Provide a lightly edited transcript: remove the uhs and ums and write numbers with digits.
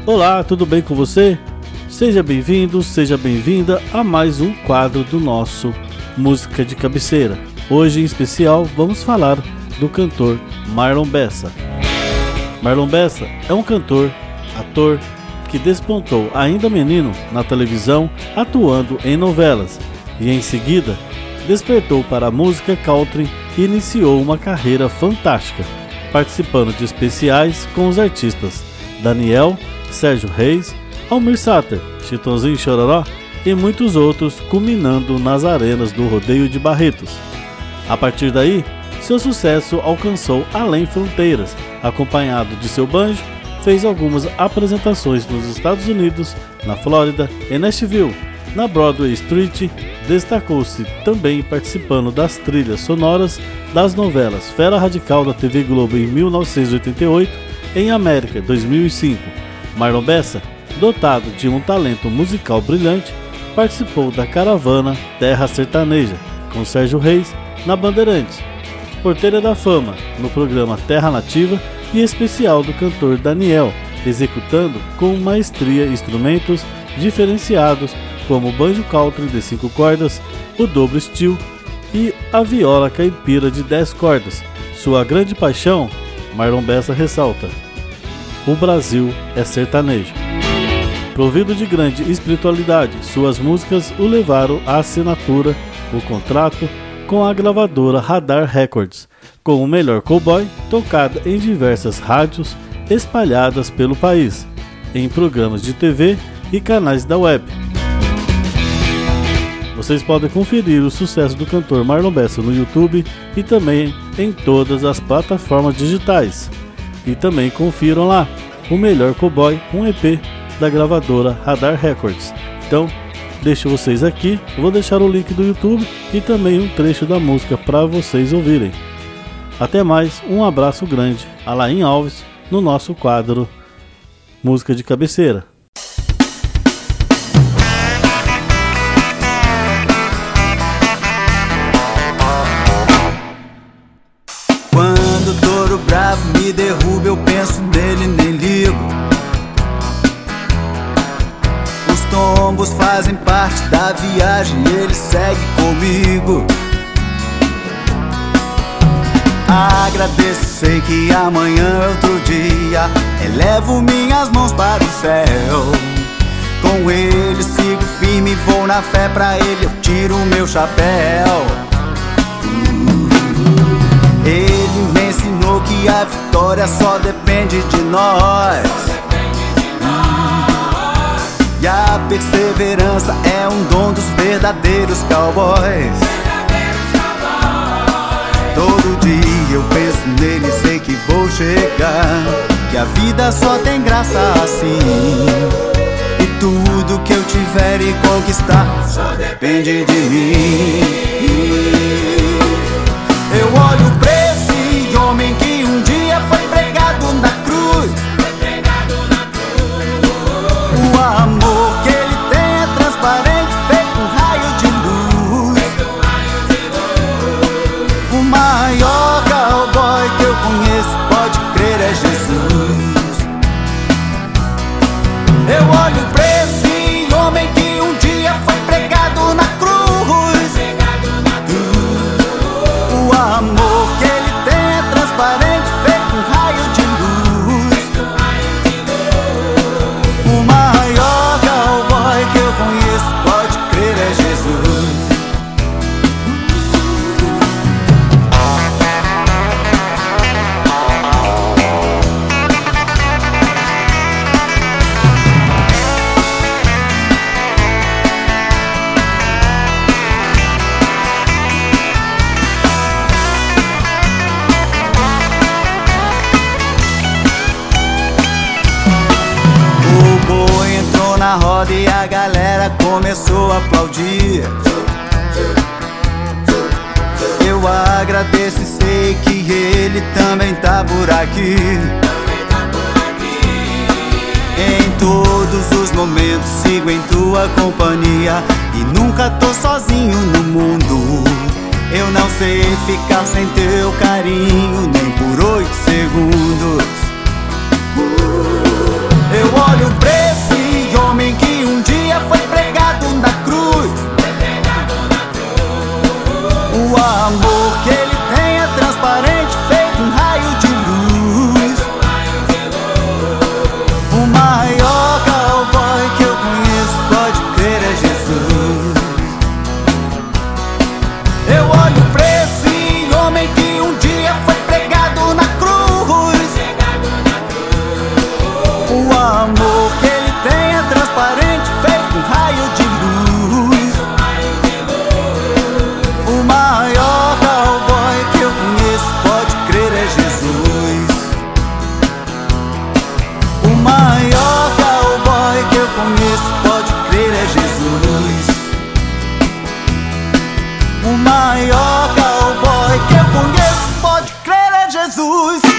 Olá, tudo bem com você? Seja bem-vindo, seja bem-vinda a mais um quadro do nosso Música de Cabeceira. Hoje, em especial, vamos falar do cantor Marlon Bessa. Marlon Bessa é um cantor, ator, que despontou ainda menino na televisão, atuando em novelas, e em seguida despertou para a música country e iniciou uma carreira fantástica, participando de especiais com os artistas Daniel, Sérgio Reis, Almir Sater, Chitãozinho Chororó e muitos outros, culminando nas arenas do Rodeio de Barretos. A partir daí, seu sucesso alcançou além fronteiras. Acompanhado de seu banjo, fez algumas apresentações nos Estados Unidos, na Flórida e Nashville. Na Broadway Street, destacou-se também participando das trilhas sonoras das novelas Fera Radical da TV Globo em 1988 e em América 2005. Marlon Bessa, dotado de um talento musical brilhante, participou da caravana Terra Sertaneja com Sérgio Reis na Bandeirantes, Porteira da Fama no programa Terra Nativa e especial do cantor Daniel, executando com maestria instrumentos diferenciados como o banjo country de 5 cordas, o dobro steel e a viola caipira de 10 cordas. Sua grande paixão, Marlon Bessa ressalta: o Brasil é sertanejo. Provido de grande espiritualidade, suas músicas o levaram à assinatura, o contrato com a gravadora Radar Records, com o melhor cowboy tocada em diversas rádios espalhadas pelo país, em programas de TV e canais da web. Vocês podem conferir o sucesso do cantor Marlon Bessa no YouTube e também em todas as plataformas digitais. E também confiram lá o melhor cowboy, um EP da gravadora Radar Records. Então, deixo vocês aqui, eu vou deixar o link do YouTube e também um trecho da música para vocês ouvirem. Até mais, um abraço grande, Alain Alves, no nosso quadro Música de Cabeceira. Quando o touro bravo me derruba, eu penso nele, nem ligo. Os tombos fazem parte da viagem, ele segue comigo. Agradeço, sei que amanhã é outro dia. Elevo minhas mãos para o céu. Com ele sigo firme, vou na fé, pra ele eu tiro o meu chapéu. Ele me ensinou que a vitória só depende de nós. E a perseverança é um dom dos verdadeiros cowboys. Todo dia eu penso nele, sei que vou chegar, que a vida só tem graça assim. E tudo que eu tiver e conquistar só depende de mim. Eu olho pra esse homem que um dia foi pregado na cruz. O amor que ele tem é transparente, feito um raio de luz. O maior cowboy que eu conheço, pode crer, é Jesus. Eu olho pra esse homem que um dia foi pregado na cruz. O amor que ele tem é transparente, feito um raio de luz. O maior cowboy que eu conheço, pode crer, é Jesus. Na roda e a galera começou a aplaudir. Eu agradeço e sei que ele também tá por aqui. Em todos os momentos sigo em tua companhia e nunca tô sozinho no mundo. Eu não sei ficar sem teu carinho nem por 8 segundos. Eu olho pra esse homem que um dia foi pregado na cruz. O amor que ele tem é transparente, feito um raio de luz. O maior cowboy que eu conheço, pode crer, é Jesus. Eu olho pra esse homem que um dia foi pregado na cruz. O amor que ele tem é transparente, feito um raio de luz. O maior cowboy que eu conheço, pode crer, é Jesus. O maior cowboy que eu conheço, pode crer, é Jesus. O maior cowboy que eu conheço, pode crer, é Jesus.